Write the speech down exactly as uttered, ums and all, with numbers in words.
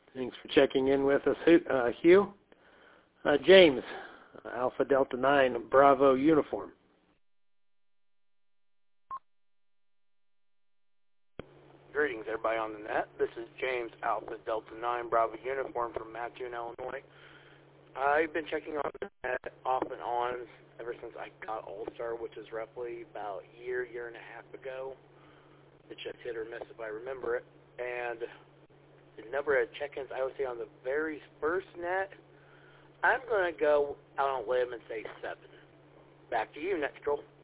Thanks for checking in with us, uh, Hugh. Uh, James, Alpha Delta nine, Bravo uniform. Greetings, everybody on the net. This is James, Alpha Delta nine, Bravo uniform from Mattoon, Illinois. I've been checking on the net off and on ever since I got All-Star, which is roughly about a year, year and a half ago. It's just hit or miss if I remember it. And the number of check-ins I would say on the very first net, I'm going to go out on a limb and say seven. Back to you, Net Scroll.